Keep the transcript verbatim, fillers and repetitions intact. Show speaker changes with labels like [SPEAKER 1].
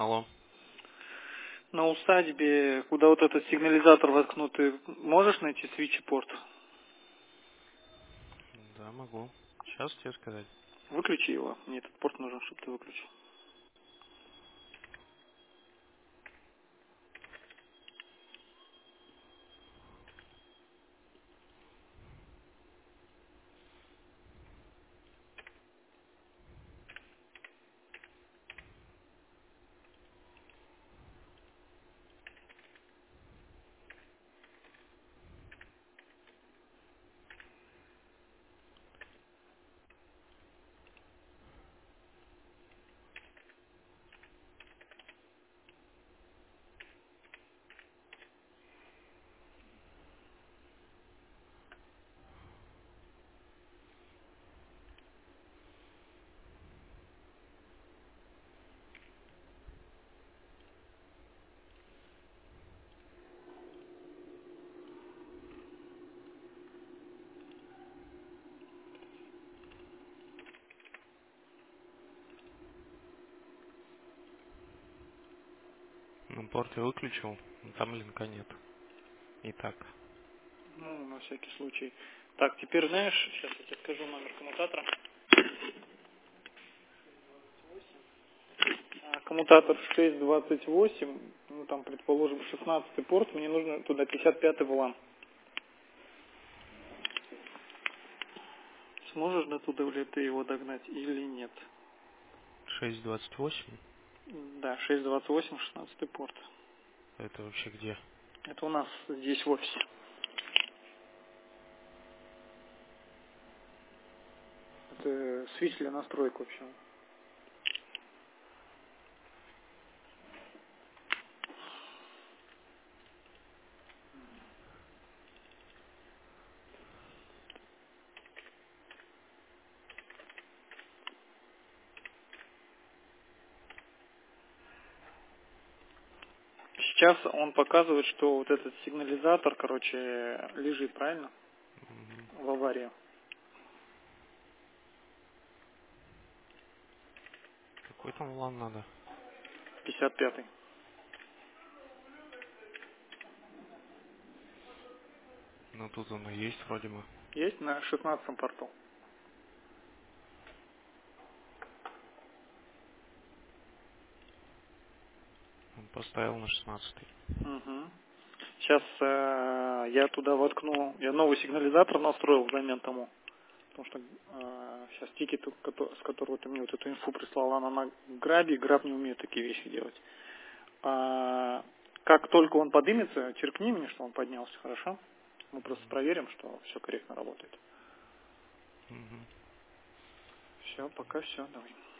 [SPEAKER 1] Алло.
[SPEAKER 2] На усадьбе, куда вот этот сигнализатор воткнут, ты можешь найти свитч-порт?
[SPEAKER 1] Да, могу. Сейчас тебе сказать.
[SPEAKER 2] Выключи его. Мне этот порт нужен, чтобы ты выключил.
[SPEAKER 1] Ну, порт я выключил, но там линка нет. Итак.
[SPEAKER 2] Ну, на всякий случай. Так, теперь знаешь, сейчас я тебе скажу номер коммутатора. А, коммутатор шесть двадцать восемь, ну там, предположим, шестнадцатый порт, мне нужно туда пятьдесят пятый вулан. Сможешь до туда ли ты его догнать или нет?
[SPEAKER 1] шесть двадцать восемь?
[SPEAKER 2] Да, шесть двадцать восемь, шестнадцатый порт.
[SPEAKER 1] Это вообще где?
[SPEAKER 2] Это у нас здесь в офисе. Это свич для настроек, в общем. Сейчас он показывает, что вот этот сигнализатор, короче, лежит, правильно?
[SPEAKER 1] Угу.
[SPEAKER 2] В аварии.
[SPEAKER 1] Какой там вулан надо?
[SPEAKER 2] пятьдесят пятый.
[SPEAKER 1] Ну, тут он и есть вроде бы.
[SPEAKER 2] Есть на шестнадцатом порту.
[SPEAKER 1] Он поставил на шестнадцатый.
[SPEAKER 2] Угу. Сейчас э, я туда воткну, я новый сигнализатор настроил взамен тому. Потому что э, сейчас тикет, с которого ты мне вот эту инфу прислала, она на грабе, граб не умеет такие вещи делать. А, как только он поднимется, черкни мне, что он поднялся, хорошо? Мы просто проверим, что все корректно работает.
[SPEAKER 1] Угу.
[SPEAKER 2] Все, пока все, давай.